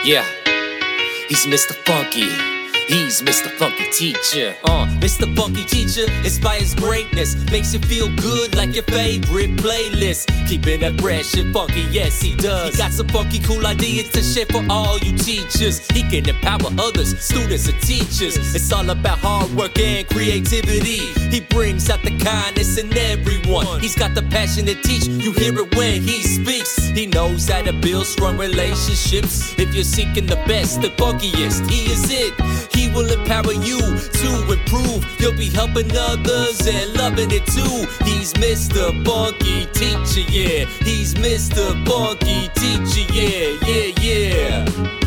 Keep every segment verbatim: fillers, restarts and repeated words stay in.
Yeah, he's Mister Funky. He's Mister Funky Teacher. Uh, Mister Funky Teacher inspires greatness, makes you feel good like your favorite playlist. Keeping it fresh and funky, yes he does. He got some funky cool ideas to share for all you teachers. He can empower others, students and teachers. It's all about hard work and creativity. He brings out the kindness in everyone. He's got the passion to teach, you hear it when he speaks. He knows how to build strong relationships. If you're seeking the best, the funkiest, he is it. He will empower you to improve. You'll be helping others and loving it too. He's Mister Funky Teacher, yeah. He's Mister Funky Teacher, yeah, yeah,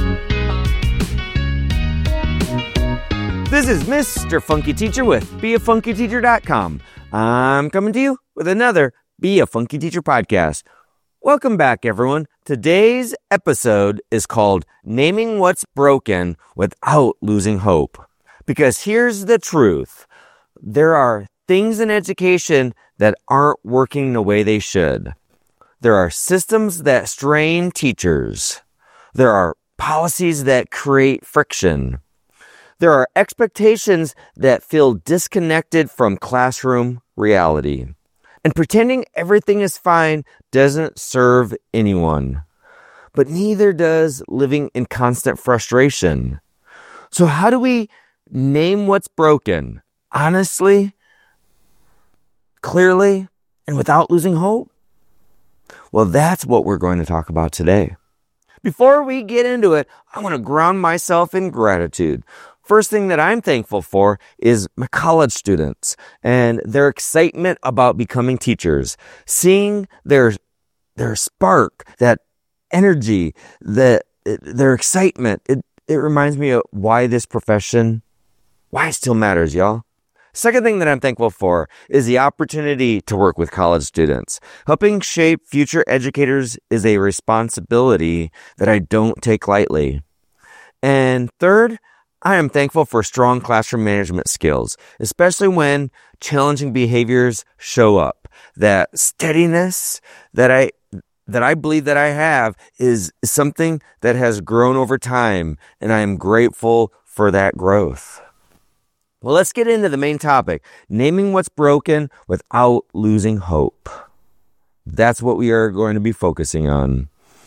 yeah. This is Mister Funky Teacher with be a funky teacher dot com. I'm coming to you with another Be a Funky Teacher podcast. Welcome back, everyone. Today's episode is called Naming What's Broken Without Losing Hope. Because here's the truth. There are things in education that aren't working the way they should. There are systems that strain teachers. There are policies that create friction. There are expectations that feel disconnected from classroom reality. And pretending everything is fine doesn't serve anyone. But neither does living in constant frustration. So how do we name what's broken? Honestly, clearly, and without losing hope? Well, that's what we're going to talk about today. Before we get into it, I want to ground myself in gratitude. First thing that I'm thankful for is my college students and their excitement about becoming teachers. Seeing their their spark, that energy, that their excitement, it, it reminds me of why this profession, why it still matters, y'all. Second thing that I'm thankful for is the opportunity to work with college students. Helping shape future educators is a responsibility that I don't take lightly. And third, I am thankful for strong classroom management skills, especially when challenging behaviors show up. That steadiness that I that I believe that I have is something that has grown over time, and I am grateful for that growth. Well, let's get into the main topic, naming what's broken without losing hope. That's what we are going to be focusing on.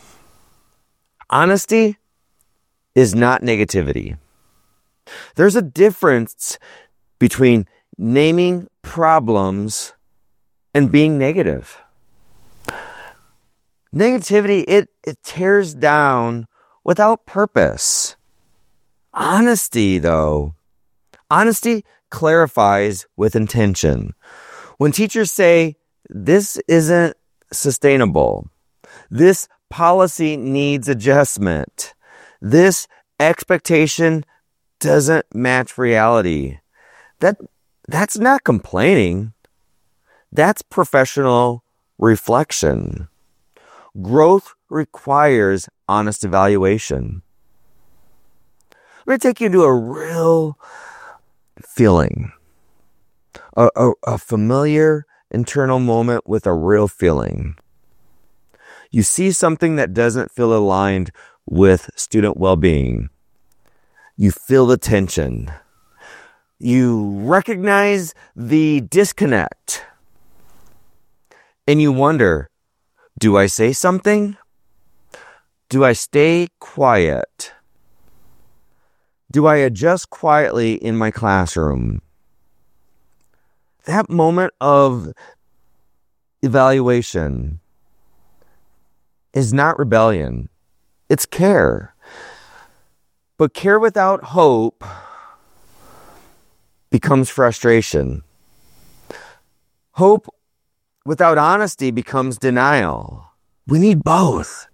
Honesty is not negativity. There's a difference between naming problems and being negative. Negativity, it, it tears down without purpose. Honesty, though, honesty clarifies with intention. When teachers say, this isn't sustainable, this policy needs adjustment, this expectation doesn't match reality. That that's not complaining. That's professional reflection. Growth requires honest evaluation. I'm going to take you to a real feeling. A, a, a familiar internal moment with a real feeling. You see something that doesn't feel aligned with student well-being. You feel the tension. You recognize the disconnect. And you wonder, do I say something? Do I stay quiet? Do I adjust quietly in my classroom? That moment of evaluation is not rebellion. It's care. But care without hope becomes frustration. Hope without honesty becomes denial. We need both.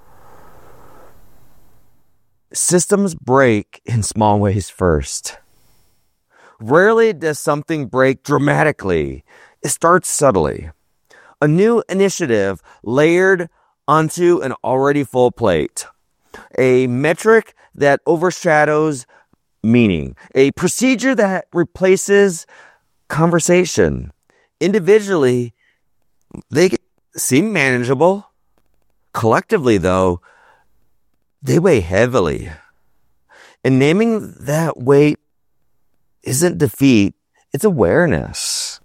Systems break in small ways first. Rarely does something break dramatically. It starts subtly. A new initiative layered onto an already full plate. A metric that overshadows meaning. A procedure that replaces conversation. Individually, they seem manageable. Collectively, though, they weigh heavily. And naming that weight isn't defeat, it's awareness.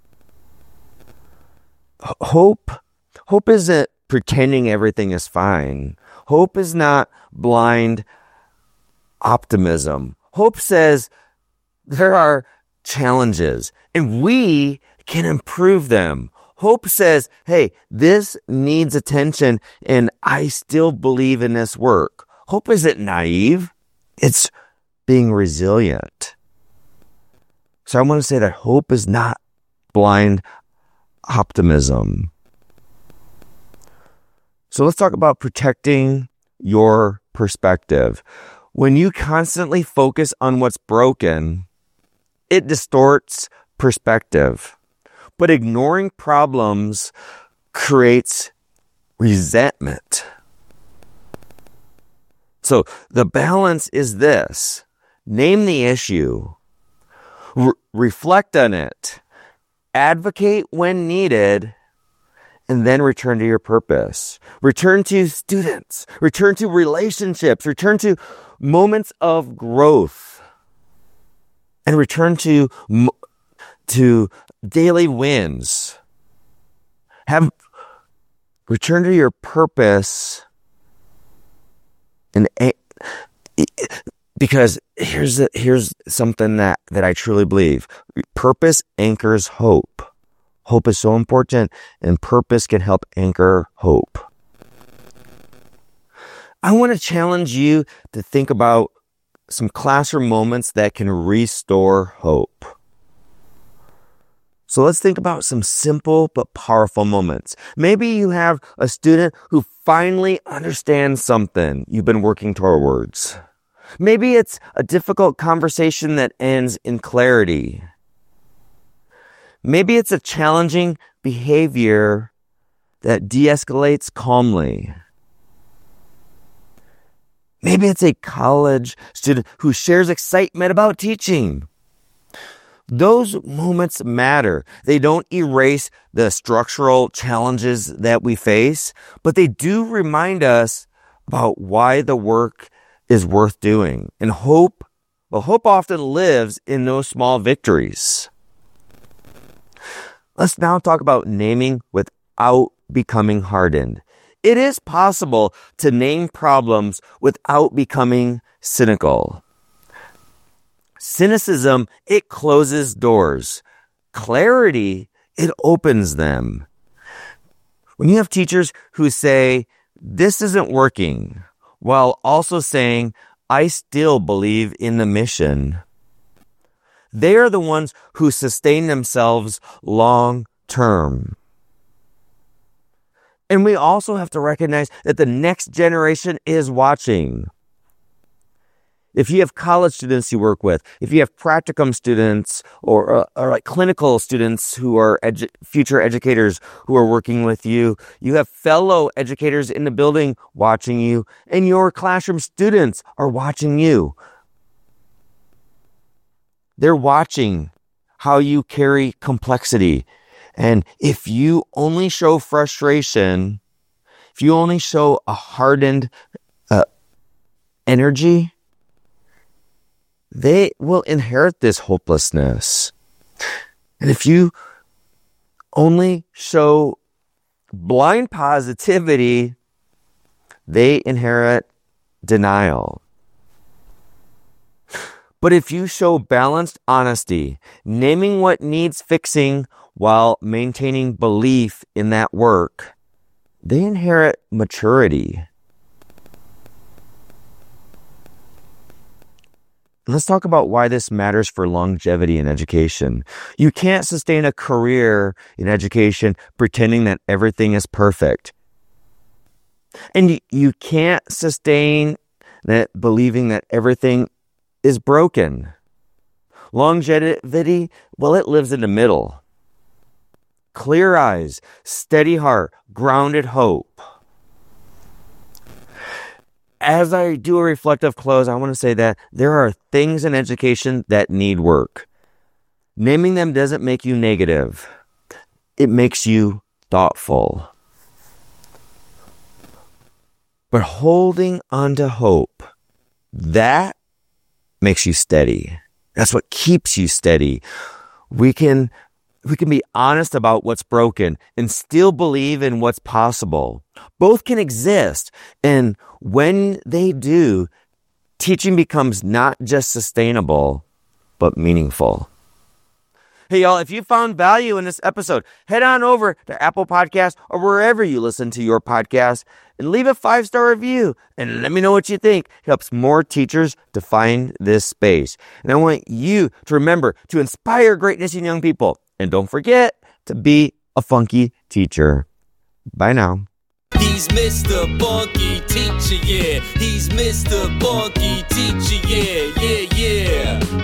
Hope, hope isn't pretending everything is fine. Hope is not blind optimism. Hope says there are challenges and we can improve them. Hope says, hey, this needs attention and I still believe in this work. Hope isn't naive. It's being resilient. So I want to say that hope is not blind optimism. So let's talk about protecting your perspective. When you constantly focus on what's broken, it distorts perspective. But ignoring problems creates resentment. So the balance is this. Name the issue. Re- reflect on it. Advocate when needed. And then return to your purpose. Return to students. Return to relationships. Return to moments of growth. And return to, to daily wins. Have return to your purpose. And because here's the, here's something that, that I truly believe. Purpose anchors hope. Hope is so important, and purpose can help anchor hope. I want to challenge you to think about some classroom moments that can restore hope. So let's think about some simple but powerful moments. Maybe you have a student who finally understands something you've been working towards. Maybe it's a difficult conversation that ends in clarity. Maybe it's a challenging behavior that de-escalates calmly. Maybe it's a college student who shares excitement about teaching. Those moments matter. They don't erase the structural challenges that we face, but they do remind us about why the work is worth doing. And hope, well, hope often lives in those small victories. Let's now talk about naming without becoming hardened. It is possible to name problems without becoming cynical. Cynicism, it closes doors. Clarity, it opens them. When you have teachers who say, this isn't working, while also saying, I still believe in the mission, they are the ones who sustain themselves long term. And we also have to recognize that the next generation is watching. If you have college students you work with, if you have practicum students or, or, or like clinical students who are edu- future educators who are working with you, you have fellow educators in the building watching you, and your classroom students are watching you. They're watching how you carry complexity. And if you only show frustration, if you only show a hardened uh, energy, they will inherit this hopelessness. And if you only show blind positivity, they inherit denial. But if you show balanced honesty, naming what needs fixing while maintaining belief in that work, they inherit maturity. Let's talk about why this matters for longevity in education. You can't sustain a career in education pretending that everything is perfect. And you, you can't sustain that believing that everything is broken. Longevity, well, it lives in the middle. Clear eyes, steady heart, grounded hope. As I do a reflective close, I want to say that there are things in education that need work. Naming them doesn't make you negative. It makes you thoughtful. But holding on to hope, that makes you steady. That's what keeps you steady. We can, we can be honest about what's broken and still believe in what's possible. Both can exist. And when they do, teaching becomes not just sustainable, but meaningful. Hey, y'all, if you found value in this episode, head on over to Apple Podcasts or wherever you listen to your podcast and leave a five-star review and let me know what you think. It helps more teachers to find this space. And I want you to remember to inspire greatness in young people. And don't forget to be a funky teacher. Bye now. He's Mister Funky Teacher, yeah. He's Mister Funky Teacher, yeah, yeah, yeah.